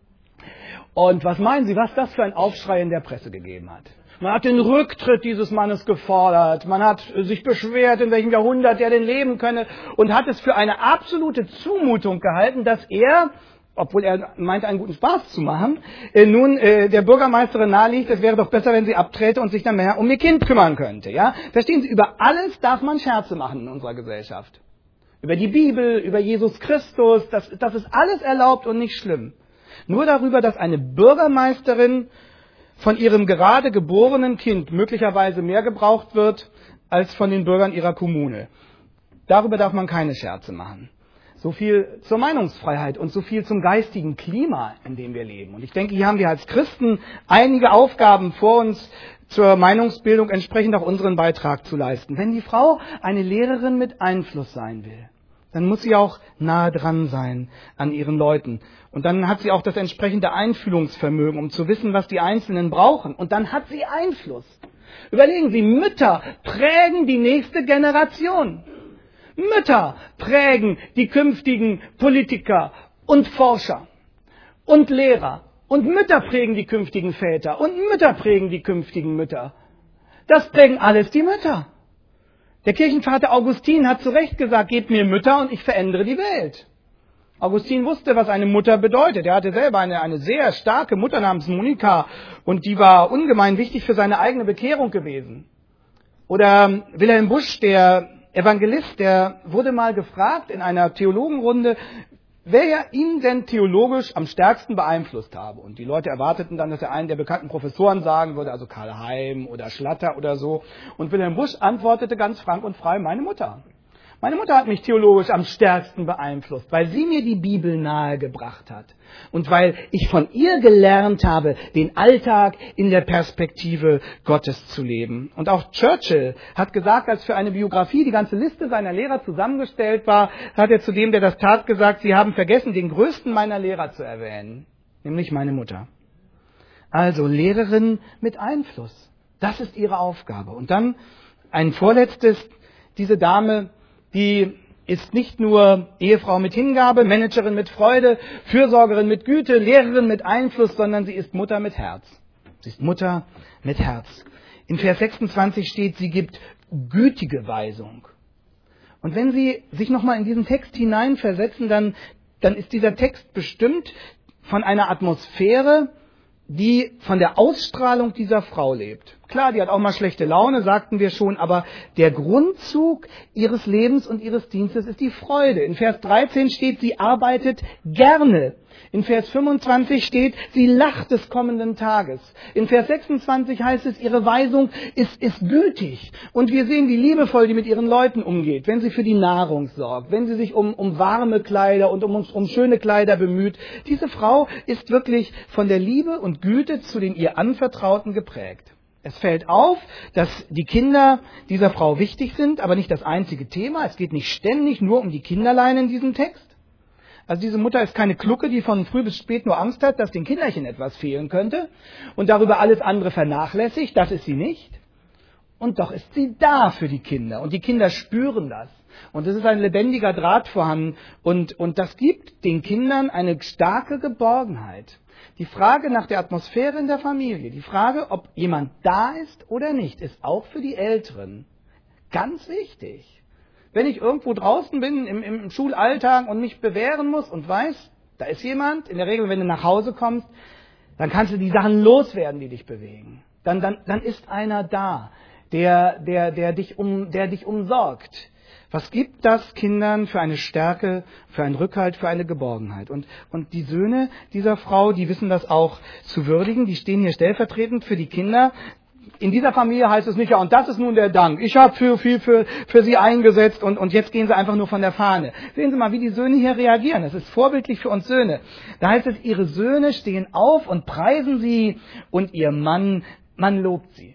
Und was meinen Sie, was das für ein Aufschrei in der Presse gegeben hat? Man hat den Rücktritt dieses Mannes gefordert, man hat sich beschwert, in welchem Jahrhundert er denn leben könne und hat es für eine absolute Zumutung gehalten, dass er, obwohl er meinte, einen guten Spaß zu machen, nun der Bürgermeisterin naheliegt, es wäre doch besser, wenn sie abträte und sich dann mehr um ihr Kind kümmern könnte. Ja? Verstehen Sie, über alles darf man Scherze machen in unserer Gesellschaft. Über die Bibel, über Jesus Christus, das ist alles erlaubt und nicht schlimm. Nur darüber, dass eine Bürgermeisterin von ihrem gerade geborenen Kind möglicherweise mehr gebraucht wird als von den Bürgern ihrer Kommune. Darüber darf man keine Scherze machen. So viel zur Meinungsfreiheit und so viel zum geistigen Klima, in dem wir leben. Und ich denke, hier haben wir als Christen einige Aufgaben vor uns, zur Meinungsbildung entsprechend auch unseren Beitrag zu leisten. Wenn die Frau eine Lehrerin mit Einfluss sein will, dann muss sie auch nahe dran sein an ihren Leuten. Und dann hat sie auch das entsprechende Einfühlungsvermögen, um zu wissen, was die Einzelnen brauchen. Und dann hat sie Einfluss. Überlegen Sie, Mütter prägen die nächste Generation. Mütter prägen die künftigen Politiker und Forscher und Lehrer. Und Mütter prägen die künftigen Väter. Und Mütter prägen die künftigen Mütter. Das prägen alles die Mütter. Der Kirchenvater Augustin hat zu Recht gesagt, gebt mir Mütter und ich verändere die Welt. Augustin wusste, was eine Mutter bedeutet. Er hatte selber eine sehr starke Mutter namens Monika und die war ungemein wichtig für seine eigene Bekehrung gewesen. Oder Wilhelm Busch, der Evangelist, der wurde mal gefragt in einer Theologenrunde, wer ihn denn theologisch am stärksten beeinflusst habe. Und die Leute erwarteten dann, dass er einen der bekannten Professoren sagen würde, also Karl Heim oder Schlatter oder so. Und Wilhelm Busch antwortete ganz frank und frei, meine Mutter. Meine Mutter hat mich theologisch am stärksten beeinflusst, weil sie mir die Bibel nahegebracht hat. Und weil ich von ihr gelernt habe, den Alltag in der Perspektive Gottes zu leben. Und auch Churchill hat gesagt, als für eine Biografie die ganze Liste seiner Lehrer zusammengestellt war, hat er zu dem, der das tat, gesagt, Sie haben vergessen, den größten meiner Lehrer zu erwähnen, nämlich meine Mutter. Also Lehrerin mit Einfluss. Das ist ihre Aufgabe. Und dann ein vorletztes, diese Dame, die ist nicht nur Ehefrau mit Hingabe, Managerin mit Freude, Fürsorgerin mit Güte, Lehrerin mit Einfluss, sondern sie ist Mutter mit Herz. Sie ist Mutter mit Herz. In Vers 26 steht, sie gibt gütige Weisung. Und wenn Sie sich nochmal in diesen Text hineinversetzen, dann ist dieser Text bestimmt von einer Atmosphäre, die von der Ausstrahlung dieser Frau lebt. Klar, die hat auch mal schlechte Laune, sagten wir schon, aber der Grundzug ihres Lebens und ihres Dienstes ist die Freude. In Vers 13 steht, sie arbeitet gerne. In Vers 25 steht, sie lacht des kommenden Tages. In Vers 26 heißt es, ihre Weisung ist gütig. Und wir sehen, wie liebevoll die mit ihren Leuten umgeht, wenn sie für die Nahrung sorgt, wenn sie sich um warme Kleider und um schöne Kleider bemüht. Diese Frau ist wirklich von der Liebe und Güte zu den ihr Anvertrauten geprägt. Es fällt auf, dass die Kinder dieser Frau wichtig sind, aber nicht das einzige Thema. Es geht nicht ständig nur um die Kinderlein in diesem Text. Also diese Mutter ist keine Klucke, die von früh bis spät nur Angst hat, dass den Kinderchen etwas fehlen könnte und darüber alles andere vernachlässigt. Das ist sie nicht. Und doch ist sie da für die Kinder und die Kinder spüren das. Und es ist ein lebendiger Draht vorhanden und das gibt den Kindern eine starke Geborgenheit. Die Frage nach der Atmosphäre in der Familie, die Frage, ob jemand da ist oder nicht, ist auch für die Älteren ganz wichtig. Wenn ich irgendwo draußen bin im Schulalltag und mich bewähren muss und weiß, da ist jemand, in der Regel, wenn du nach Hause kommst, dann kannst du die Sachen loswerden, die dich bewegen. Dann ist einer da. der dich umsorgt. Was gibt das Kindern für eine Stärke, für einen Rückhalt, für eine Geborgenheit? Und die Söhne dieser Frau, die wissen das auch zu würdigen, die stehen hier stellvertretend für die Kinder. In dieser Familie heißt es nicht, ja, und das ist nun der Dank. Ich habe für sie eingesetzt und jetzt gehen sie einfach nur von der Fahne. Sehen Sie mal, wie die Söhne hier reagieren. Das ist vorbildlich für uns Söhne. Da heißt es, ihre Söhne stehen auf und preisen sie und ihr Mann lobt sie.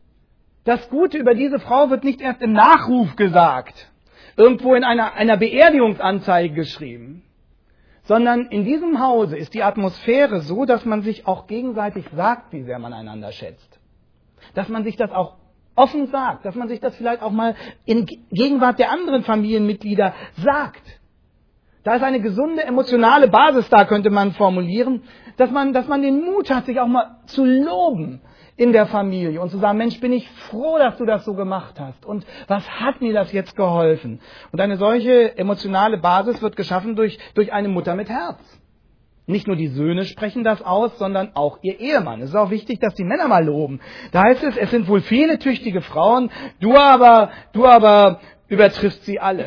Das Gute über diese Frau wird nicht erst im Nachruf gesagt, irgendwo in einer Beerdigungsanzeige geschrieben, sondern in diesem Hause ist die Atmosphäre so, dass man sich auch gegenseitig sagt, wie sehr man einander schätzt. Dass man sich das auch offen sagt, dass man sich das vielleicht auch mal in Gegenwart der anderen Familienmitglieder sagt. Da ist eine gesunde emotionale Basis da, könnte man formulieren, dass man den Mut hat, sich auch mal zu loben in der Familie und zu sagen, Mensch, bin ich froh, dass du das so gemacht hast und was hat mir das jetzt geholfen? Und eine solche emotionale Basis wird geschaffen durch eine Mutter mit Herz. Nicht nur die Söhne sprechen das aus, sondern auch ihr Ehemann. Es ist auch wichtig, dass die Männer mal loben. Da heißt es sind wohl viele tüchtige Frauen, du aber übertriffst sie alle.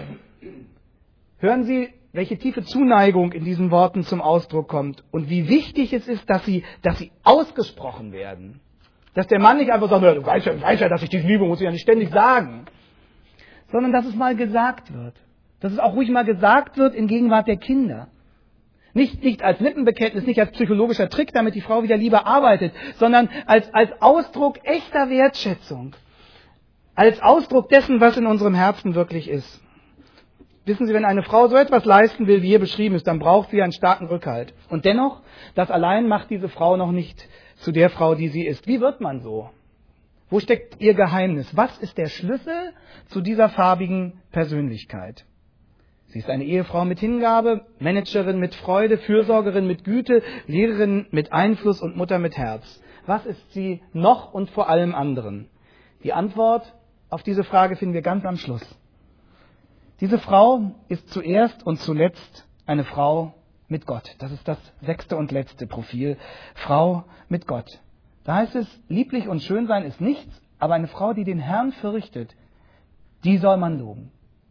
Hören Sie, welche tiefe Zuneigung in diesen Worten zum Ausdruck kommt und wie wichtig es ist, dass sie ausgesprochen werden. Dass der Mann nicht einfach sagt, du weißt ja, dass ich dich liebe, muss ich ja nicht ständig sagen. Sondern dass es mal gesagt wird. Dass es auch ruhig mal gesagt wird in Gegenwart der Kinder. Nicht als Lippenbekenntnis, nicht als psychologischer Trick, damit die Frau wieder lieber arbeitet, sondern als Ausdruck echter Wertschätzung. Als Ausdruck dessen, was in unserem Herzen wirklich ist. Wissen Sie, wenn eine Frau so etwas leisten will, wie hier beschrieben ist, dann braucht sie einen starken Rückhalt. Und dennoch, das allein macht diese Frau noch nicht zu der Frau, die sie ist. Wie wird man so? Wo steckt ihr Geheimnis? Was ist der Schlüssel zu dieser farbigen Persönlichkeit? Sie ist eine Ehefrau mit Hingabe, Managerin mit Freude, Fürsorgerin mit Güte, Lehrerin mit Einfluss und Mutter mit Herz. Was ist sie noch und vor allem anderen? Die Antwort auf diese Frage finden wir ganz am Schluss. Diese Frau ist zuerst und zuletzt eine Frau mit Gott. Das ist das 6. und letzte Profil. Frau mit Gott. Da heißt es, lieblich und schön sein ist nichts, aber eine Frau, die den Herrn fürchtet, die soll man loben.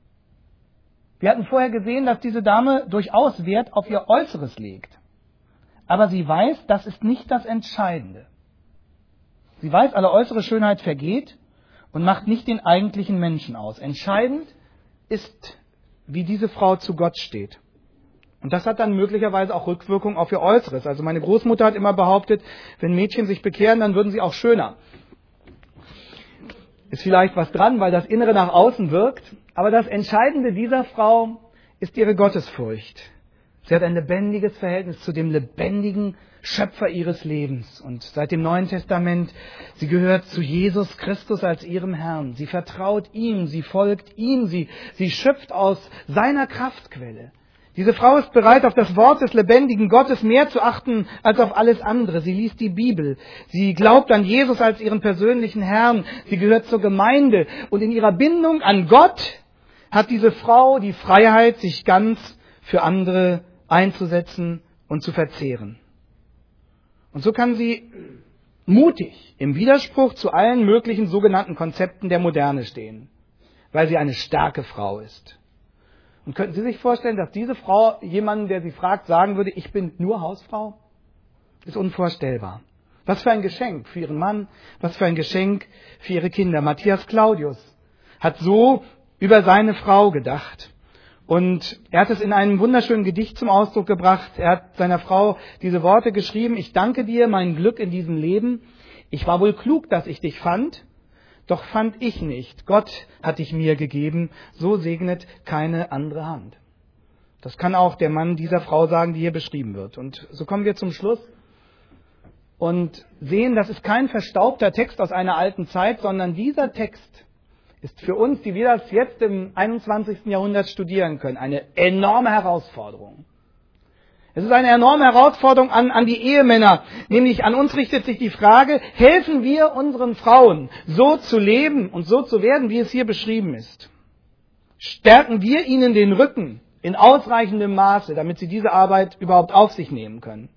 Wir hatten vorher gesehen, dass diese Dame durchaus Wert auf ihr Äußeres legt. Aber sie weiß, das ist nicht das Entscheidende. Sie weiß, alle äußere Schönheit vergeht und macht nicht den eigentlichen Menschen aus. Entscheidend ist, wie diese Frau zu Gott steht. Und das hat dann möglicherweise auch Rückwirkung auf ihr Äußeres. Also meine Großmutter hat immer behauptet, wenn Mädchen sich bekehren, dann würden sie auch schöner. Ist vielleicht was dran, weil das Innere nach außen wirkt. Aber das Entscheidende dieser Frau ist ihre Gottesfurcht. Sie hat ein lebendiges Verhältnis zu dem lebendigen Schöpfer ihres Lebens. Und seit dem Neuen Testament, sie gehört zu Jesus Christus als ihrem Herrn. Sie vertraut ihm, sie folgt ihm, sie schöpft aus seiner Kraftquelle. Diese Frau ist bereit, auf das Wort des lebendigen Gottes mehr zu achten als auf alles andere. Sie liest die Bibel. Sie glaubt an Jesus als ihren persönlichen Herrn. Sie gehört zur Gemeinde. Und in ihrer Bindung an Gott hat diese Frau die Freiheit, sich ganz für andere einzusetzen und zu verzehren. Und so kann sie mutig im Widerspruch zu allen möglichen sogenannten Konzepten der Moderne stehen, weil sie eine starke Frau ist. Und könnten Sie sich vorstellen, dass diese Frau jemanden, der sie fragt, sagen würde, ich bin nur Hausfrau? Ist unvorstellbar. Was für ein Geschenk für ihren Mann, was für ein Geschenk für ihre Kinder. Matthias Claudius hat so über seine Frau gedacht. Und er hat es in einem wunderschönen Gedicht zum Ausdruck gebracht. Er hat seiner Frau diese Worte geschrieben: Ich danke dir, mein Glück in diesem Leben. Ich war wohl klug, dass ich dich fand. Doch fand ich nicht. Gott hat dich mir gegeben. So segnet keine andere Hand. Das kann auch der Mann dieser Frau sagen, die hier beschrieben wird. Und so kommen wir zum Schluss und sehen, das ist kein verstaubter Text aus einer alten Zeit, sondern dieser Text ist für uns, die wir das jetzt im 21. Jahrhundert studieren können, eine enorme Herausforderung. Es ist eine enorme Herausforderung an die Ehemänner, nämlich an uns richtet sich die Frage, helfen wir unseren Frauen so zu leben und so zu werden, wie es hier beschrieben ist? Stärken wir ihnen den Rücken in ausreichendem Maße, damit sie diese Arbeit überhaupt auf sich nehmen können?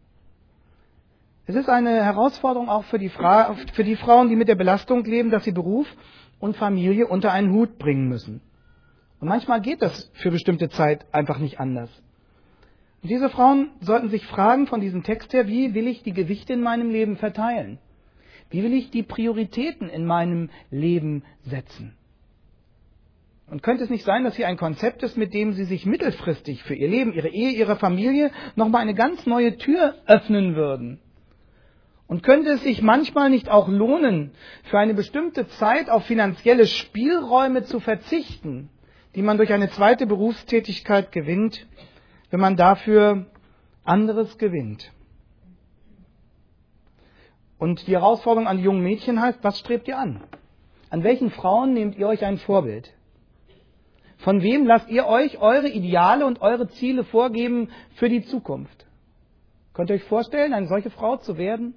Es ist eine Herausforderung auch für die Frauen, die mit der Belastung leben, dass sie Beruf und Familie unter einen Hut bringen müssen. Und manchmal geht das für bestimmte Zeit einfach nicht anders. Und diese Frauen sollten sich fragen von diesem Text her, wie will ich die Gewichte in meinem Leben verteilen? Wie will ich die Prioritäten in meinem Leben setzen? Und könnte es nicht sein, dass hier ein Konzept ist, mit dem Sie sich mittelfristig für Ihr Leben, Ihre Ehe, Ihre Familie nochmal eine ganz neue Tür öffnen würden? Und könnte es sich manchmal nicht auch lohnen, für eine bestimmte Zeit auf finanzielle Spielräume zu verzichten, die man durch eine zweite Berufstätigkeit gewinnt, wenn man dafür anderes gewinnt? Und die Herausforderung an die jungen Mädchen heißt, was strebt ihr an? An welchen Frauen nehmt ihr euch ein Vorbild? Von wem lasst ihr euch eure Ideale und eure Ziele vorgeben für die Zukunft? Könnt ihr euch vorstellen, eine solche Frau zu werden?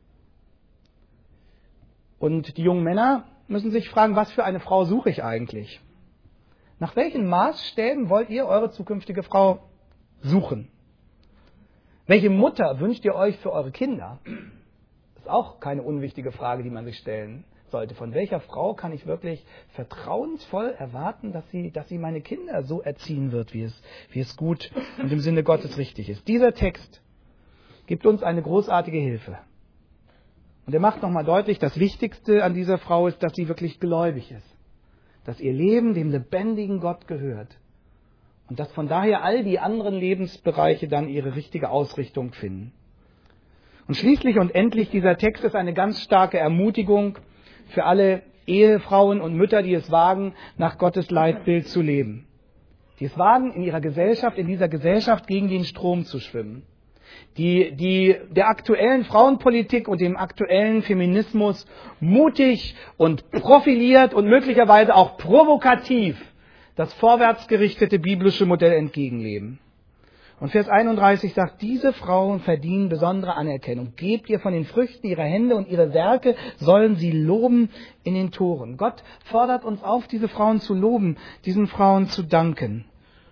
Und die jungen Männer müssen sich fragen, was für eine Frau suche ich eigentlich? Nach welchen Maßstäben wollt ihr eure zukünftige Frau suchen? Welche Mutter wünscht ihr euch für eure Kinder? Das ist auch keine unwichtige Frage, die man sich stellen sollte. Von welcher Frau kann ich wirklich vertrauensvoll erwarten, dass sie meine Kinder so erziehen wird, wie es gut und im Sinne Gottes richtig ist? Dieser Text gibt uns eine großartige Hilfe. Und er macht nochmal deutlich, das Wichtigste an dieser Frau ist, dass sie wirklich gläubig ist. Dass ihr Leben dem lebendigen Gott gehört. Und dass von daher all die anderen Lebensbereiche dann ihre richtige Ausrichtung finden. Und schließlich und endlich, dieser Text ist eine ganz starke Ermutigung für alle Ehefrauen und Mütter, die es wagen, nach Gottes Leitbild zu leben. Die es wagen, in dieser Gesellschaft gegen den Strom zu schwimmen. Die der aktuellen Frauenpolitik und dem aktuellen Feminismus mutig und profiliert und möglicherweise auch provokativ das vorwärtsgerichtete biblische Modell entgegenleben. Und Vers 31 sagt, diese Frauen verdienen besondere Anerkennung. Gebt ihr von den Früchten ihrer Hände und ihre Werke sollen sie loben in den Toren. Gott fordert uns auf, diese Frauen zu loben, diesen Frauen zu danken.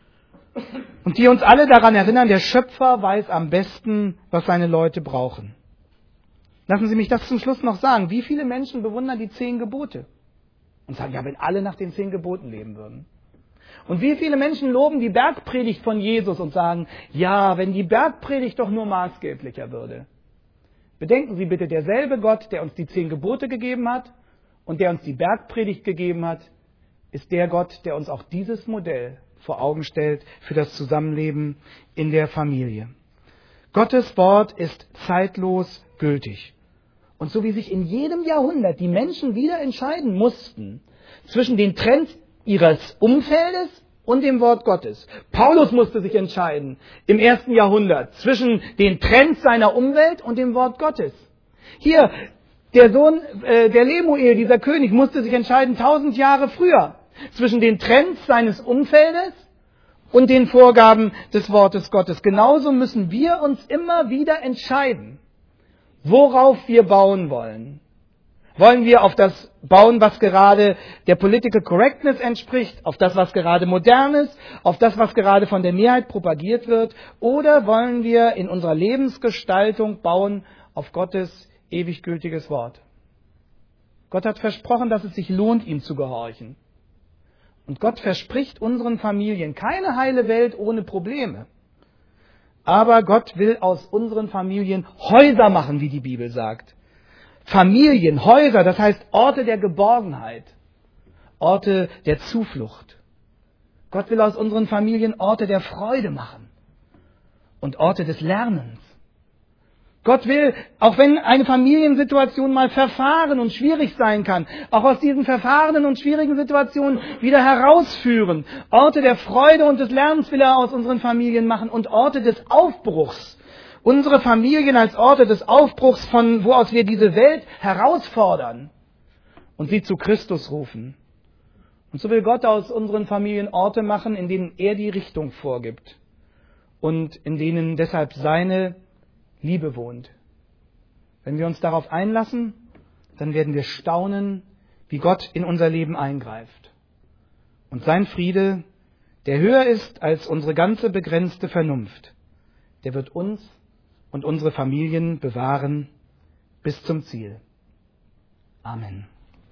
Und die uns alle daran erinnern, der Schöpfer weiß am besten, was seine Leute brauchen. Lassen Sie mich das zum Schluss noch sagen. Wie viele Menschen bewundern die 10 Gebote? Und sagen, ja, wenn alle nach den 10 Geboten leben würden. Und wie viele Menschen loben die Bergpredigt von Jesus und sagen, ja, wenn die Bergpredigt doch nur maßgeblicher würde. Bedenken Sie bitte, derselbe Gott, der uns die 10 Gebote gegeben hat und der uns die Bergpredigt gegeben hat, ist der Gott, der uns auch dieses Modell vor Augen stellt für das Zusammenleben in der Familie. Gottes Wort ist zeitlos gültig. Und so wie sich in jedem Jahrhundert die Menschen wieder entscheiden mussten zwischen den Trends ihres Umfeldes und dem Wort Gottes. Paulus musste sich entscheiden im 1. Jahrhundert zwischen den Trends seiner Umwelt und dem Wort Gottes. Hier, der Sohn der Lemuel, dieser König, musste sich entscheiden 1000 Jahre früher zwischen den Trends seines Umfeldes und den Vorgaben des Wortes Gottes. Genauso müssen wir uns immer wieder entscheiden, worauf wir bauen wollen. Wollen wir auf das bauen, was gerade der Political Correctness entspricht, auf das, was gerade modern ist, auf das, was gerade von der Mehrheit propagiert wird, oder wollen wir in unserer Lebensgestaltung bauen auf Gottes ewig gültiges Wort? Gott hat versprochen, dass es sich lohnt, ihm zu gehorchen. Und Gott verspricht unseren Familien keine heile Welt ohne Probleme. Aber Gott will aus unseren Familien Häuser machen, wie die Bibel sagt. Familien, Häuser, das heißt Orte der Geborgenheit, Orte der Zuflucht. Gott will aus unseren Familien Orte der Freude machen und Orte des Lernens. Gott will, auch wenn eine Familiensituation mal verfahren und schwierig sein kann, auch aus diesen verfahrenen und schwierigen Situationen wieder herausführen. Orte der Freude und des Lernens will er aus unseren Familien machen und Orte des Aufbruchs. Unsere Familien als Orte des Aufbruchs, von wo aus wir diese Welt herausfordern und sie zu Christus rufen. Und so will Gott aus unseren Familien Orte machen, in denen er die Richtung vorgibt und in denen deshalb seine Liebe wohnt. Wenn wir uns darauf einlassen, dann werden wir staunen, wie Gott in unser Leben eingreift. Und sein Friede, der höher ist als unsere ganze begrenzte Vernunft, der wird uns und unsere Familien bewahren bis zum Ziel. Amen.